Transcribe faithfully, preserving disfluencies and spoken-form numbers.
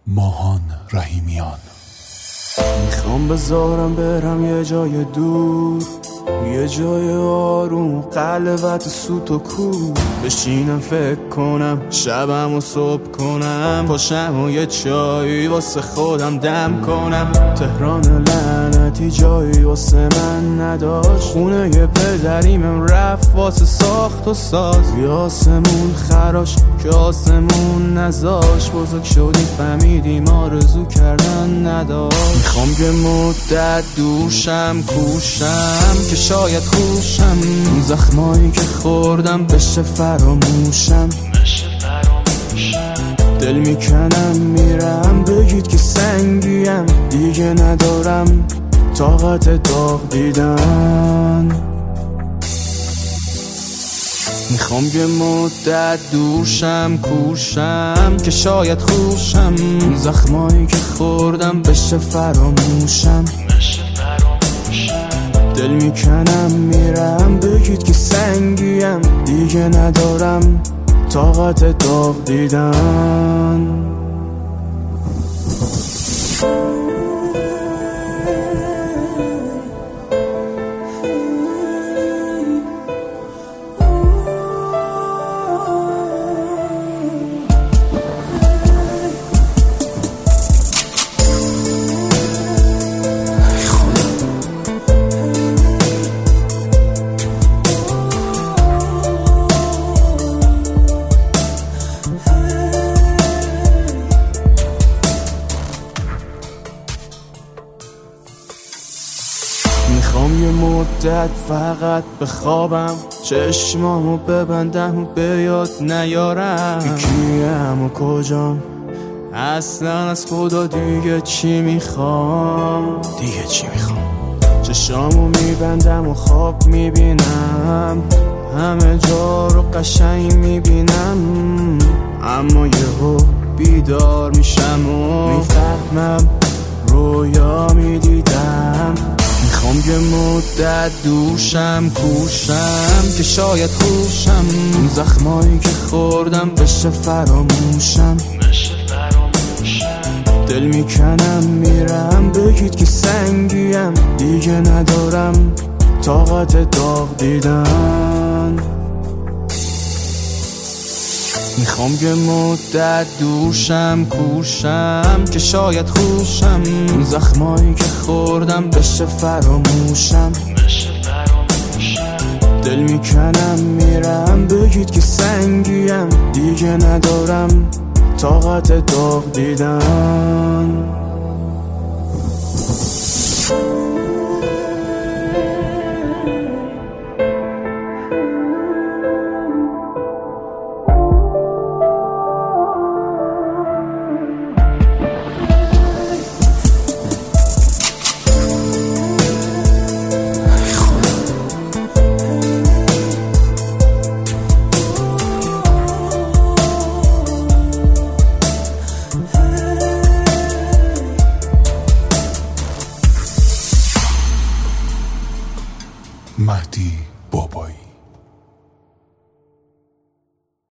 ماهان رحیمیان. میخوام بذارم برم یه جای دور، یه جای آروم، قلبت سوت و کور. بشینم فکر کنم شبم و صبح کنم، پاشم و یه چایی واسه خودم دم کنم. تهران لعنتی جایی واسه من نداشت، خونه یه پدریمم رفت واسه ساخت و ساز. یه آسمون خراش که آسمون نذاش، بزرگ شدی فهمیدیم آرزو کردن نداشت. میخوام یه مدت دوشم کوشم که شاید خوشم، اون زخمایی که خوردم بشه فراموشم. دل میکنم میرم، بگید که سنگیم دیگه ندارم طاقت داغ دیدن. میخوام یه مدت دوشم کوشم که شاید خوشم، اون زخمایی که خوردم بشه فراموشم. دل میکنم میرم، بگید که سنگیم دیگه ندارم طاقت داغ دیدن. میخوام یه مدت فقط بخوابم، چشمامو ببندم و به یاد نیارم کیم و کجام. اصلا از خدا دیگه چی میخوام، دیگه چی میخوام. چشمامو میبندم و خواب میبینم، همه جا رو قشنگ میبینم، اما یهو بیدار میشم و میفهمم رویا میدیدم. میخوام یه مدت دوشم کوشم که شاید خوشم، اون زخمایی که خوردم بشه فراموشم. دل میکنم میرم، بگید که سنگیم دیگه ندارم طاقت داغ دیدن. میخوام یه مدت دوشم کوشم که شاید خوشم، اون زخمایی که خوردم بشه فراموشم. دل میکنم میرم، بگید که سنگیم دیگه ندارم طاقت داغ دیدن.